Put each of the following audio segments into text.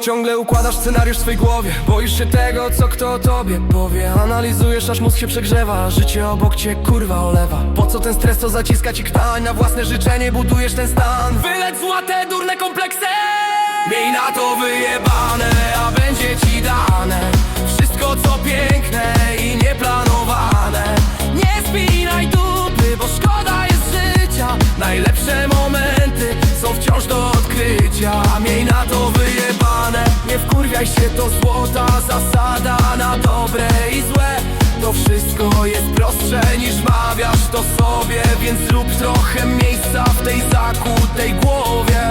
Ciągle układasz scenariusz w swej głowie. Boisz się tego, co kto o tobie powie. Analizujesz, aż mózg się przegrzewa. Życie obok cię kurwa olewa. Po co ten stres, to zaciska ci ktań. Na własne życzenie budujesz ten stan. Wyleć złote, durne kompleksy. Miej na to wyjebane, a będzie ci dane wszystko co piękne i nieplanowane. Nie spinaj dupy, bo szkoda jest życia. Najlepsze momenty są wciąż do odkrycia. Miej na to wyjebane, nie wkurwiaj się, to złota zasada. Na dobre i złe to wszystko jest prostsze niż mawiasz to sobie. Więc zrób trochę miejsca w tej zakutej głowie.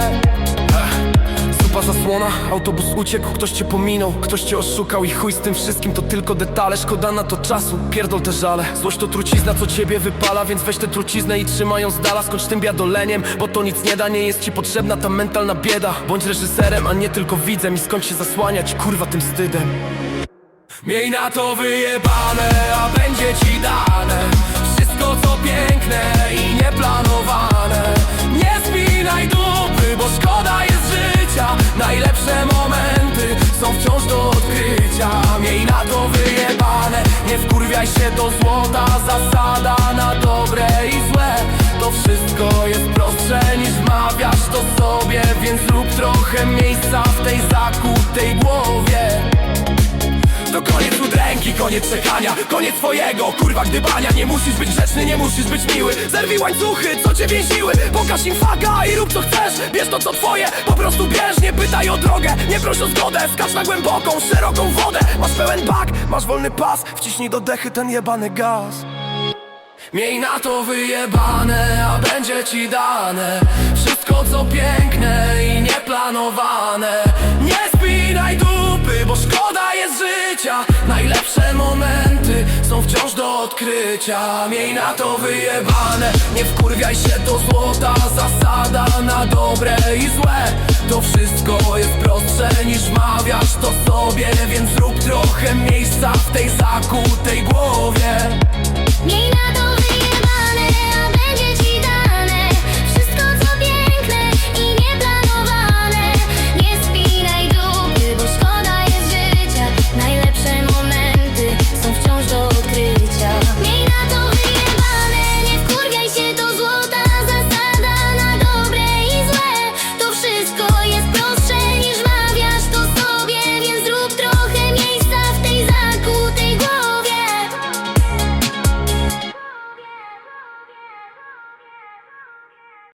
Zupa zasłona, autobus uciekł, ktoś cię pominął, ktoś cię oszukał i chuj z tym wszystkim, to tylko detale. Szkoda na to czasu, pierdol te żale. Złość to trucizna, co ciebie wypala, więc weź tę truciznę i trzymaj ją z dala. Skończ tym biadoleniem, bo to nic nie da. Nie jest ci potrzebna ta mentalna bieda. Bądź reżyserem, a nie tylko widzem i skończ się zasłaniać, kurwa, tym wstydem. Miej na to wyjebane, a będzie ci dane wszystko co piękne i nieplanowane. Nie spinaj dupy, bo szkoda jest życia. Najlepsze momenty są wciąż do odkrycia. Miej na to wyjebane, nie wkurwiaj się, to złota zasada. Na dobre i złe to wszystko jest prostsze niż mawiasz to sobie. Więc zrób trochę miejsca w tej zakutej głowie. To koniec udręki, koniec czekania, koniec twojego, kurwa, gdybania. Nie musisz być grzeczny, nie musisz być miły. Zerwij łańcuchy, co cię więziły. Pokaż im faka i rób co chcesz. Bierz to co twoje, po prostu bierz. Nie pytaj o drogę, nie proś o zgodę. Skacz na głęboką, szeroką wodę. Masz pełen bak, masz wolny pas. Wciśnij do dechy ten jebany gaz. Miej na to wyjebane, a będzie ci dane wszystko co piękne i nieplanowane. Nie spinaj dupy, bo szkoda jest życia. Najlepsze momenty są wciąż do odkrycia. Miej na to wyjebane, nie wkurwiaj się, to złota zasada. Na dobre i złe to wszystko jest prostsze niż mawiasz to sobie. Więc zrób trochę miejsca w tej zakutej głowie. Miej na to